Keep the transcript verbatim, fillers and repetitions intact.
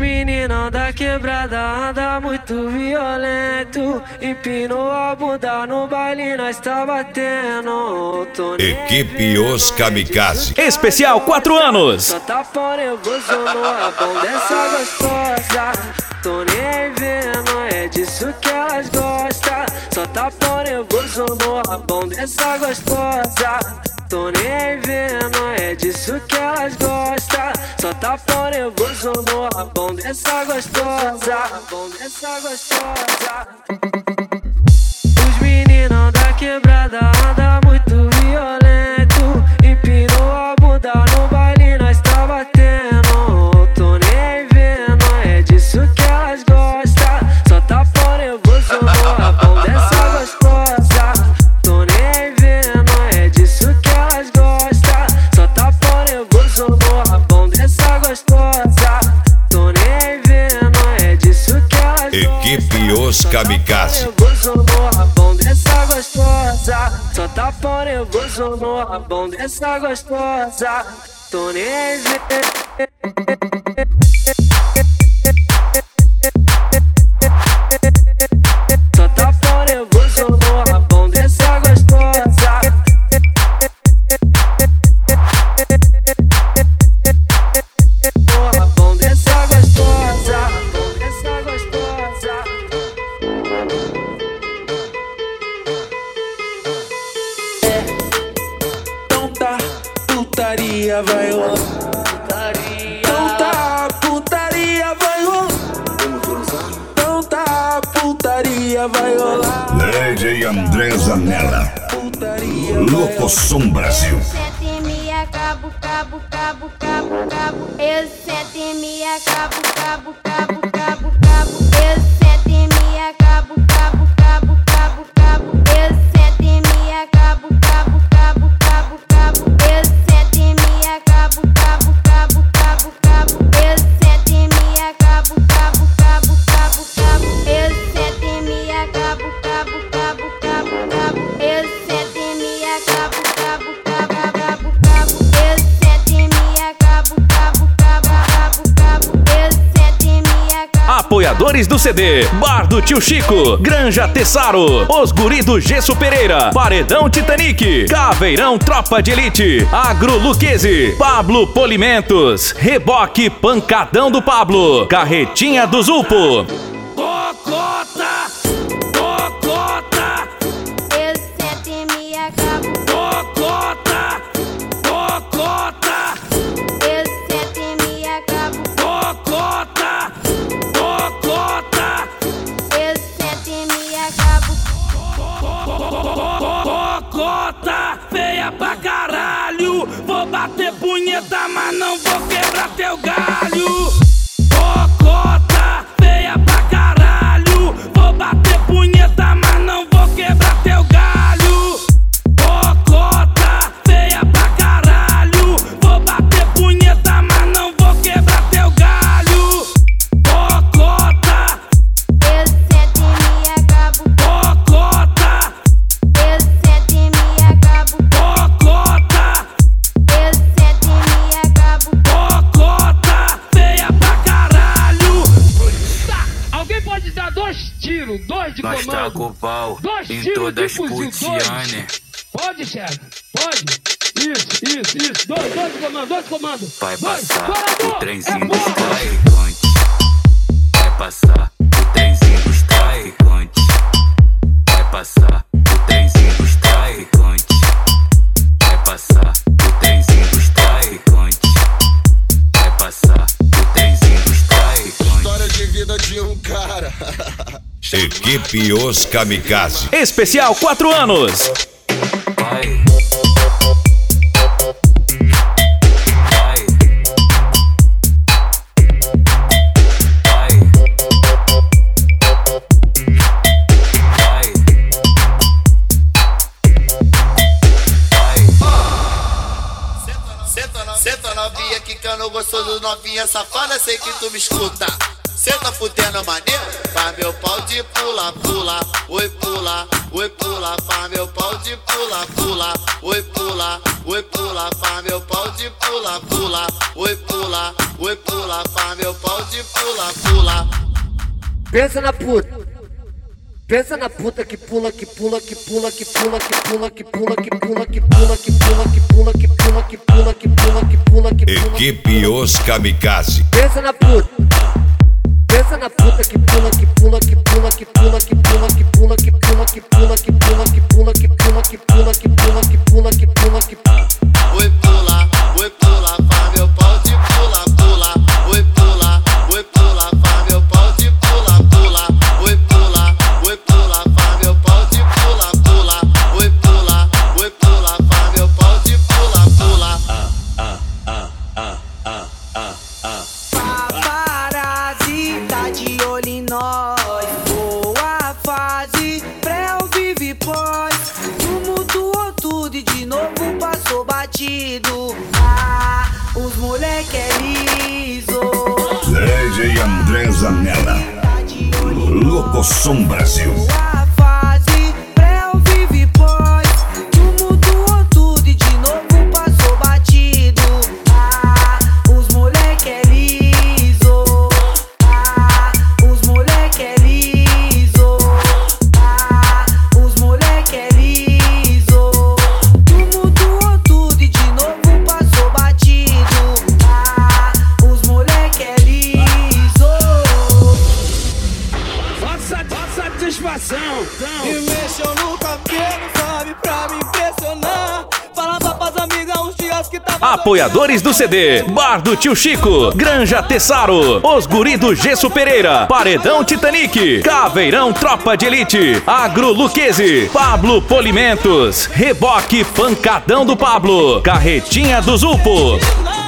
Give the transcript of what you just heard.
meninão da quebrada anda muito violento. Empinou a bunda no baile, nós tá batendo. Equipe Os Kamikaze. Especial quatro anos. Só tá pão nervoso no rabão dessa gostosa. Tô nem vendo, é disso que elas gostam. Só tá pão nervoso no rabão dessa gostosa. Tô nem vendo, é disso que elas gostam. Só tá pão nervoso no rabão dessa gostosa. Rabão dessa gostosa. Os meninão da quebrada anda muito violento. Empinou a bunda no baile, nós tá batendo. Tô nem vendo, é disso que elas gostam. Só tá pão nervoso no rabão dessa gostosa. Tô nem vendo, é disso que elas gostam. Só tá pão nervoso no rabão dessa gostosa. Tô nem vendo, é disso que elas gostam. Equipe Os Kamikaze. Dessa gostosa, só tá pão nervoso no rabão dessa gostosa. Tô nem só tá pão nervoso no rabão dessa gostosa. No rabão dessa gostosa, dessa gostosa. Putaria vai rolar. Então tá, putaria vai rolar. Então tá, putaria vai rolar. D J André Zanella. Locosom Brasil. Eu sento em mim, acabo, cabo, cabo, cabo, cabo. Eu sento em mim, acabo, cabo, cabo, cabo, cabo. Eu sento em mim, acabo, cabo, cabo, cabo, cabo. Eu sento em mim, acabo, cabo, cabo, cabo, cabo. Eu sento em mim, acabo, cabo, cabo, cabo, cabo. Eu sento em mim, acabo, cabo, cabo, cabo, cabo. Eu sento em mim, acabo, cabo, cabo, cabo, cabo. Eu sento em mim, acabo, cabo, cabo, cabo, cabo. Eu sento em mim, acabo, cabo, cabo, cabo, cabo. Eu sento em mim, acabo. Apoiadores do C D: Bar do Tio Chico, Granja Tessaro, Os Guri do Gesso Pereira, Paredão Titanic, Caveirão Tropa de Elite, Agro Luquezzi, Pablo Polimentos, Reboque Pancadão do Pablo, Carretinha do Zulpo. Cocota, cocota, Eu sento em mim, acabo. cocota, cocota, Eu sento em mim, acabo. cocota, cocota, Eu sento em mim, acabo. cocota, feia pra caralho. Vou bater punheta, mas não vou quebrar teu galho. Cocota, feia pra caralho. Vou bater punheta, mas não vou quebrar teu galho. Cocota, feia pra caralho. Vou bater punheta, mas não vou quebrar teu galho. Cocota, Eu sento em mim, acabo. cocota, Eu sento em mim, acabo. cocota, Eu sento em mim, acabo. cocota, feia pra caralho. Alguém pode dar dois tiros, dois de Nós tá com comando? o pau Dois em tiros todas de fuzil, putiane. dois. Pode, chefe, pode. Isso, isso, isso. Dois, dois de comando, dois de comando. Vai Dois. passar Parador. o trenzinho É dos porra. traficantes. Vai passar o trenzinho dos traficantes. Vai passar o trenzinho dos traficantes. Vai passar o trenzinho dos traficantes. Vai passar o trenzinho dos traficantes. História de vida de um cara. Equipe Os Kamikaze. Especial quatro anos. Vai. Vai. Vai. Vai. Senta novinha, quicando gostoso, novinha safada, sei que tu me escuta. Cê tá fudendo maneiro? Faz meu pau de pula, pula, oi pula, oi pula, faz meu pau de pula, pula, oi pula, oi pula, faz meu pau de pula, pula, oi pula, oi pula, faz meu pau de pula, pula. Pensa na puta. Pensa na puta que pula, que pula, que pula, que pula, que pula, que pula, que pula, que pula, que pula, que pula, que pula, que pula, que pula, que pula, que pula. Equipe Os Kamikaze. Pensa na puta. Pensa na puta que pula, que pula, que pula, que pula, que pula, que pula, que pula, que pula, que pula, que pula, que pula, que pula, que pula, que pula, que pula, que pula. Oi pula, oi pula, faz meu pau de pula, pula. Oi pula, oi pula, faz meu pau de pula, pula. Oi pula, oi pula, faz meu pau de pula, pula. Oi pula, oi pula, faz meu pau de pula, pula. Paparazzi tá de olho em nós. Boa fase, pré ou vive pós. Tumultuou tudo e de novo passou batido. Ah, os moleque é liso. D J André Zanella. Locosom Brasil. Boa fase, pré ou vive pós. Tumultuou tudo e de novo passou batido. Ah, os moleque é liso. Ah, os moleque é liso. Ah, os moleque é liso. Tumultuou tudo e de novo passou batido. Ah, os moleque é liso. Satisfação. E mexeu no cabelo, sabe, pra me impressionar. Falava pras amigas uns dias que tava. Apoiadores do C D: Bar do Tio Chico, Granja Tessaro, Os Guri do Gesso Pereira, Paredão Titanic, Caveirão Tropa de Elite, Agro Luquezzi, Pablo Polimentos, Reboque Pancadão do Pablo, Carretinha do Zupo.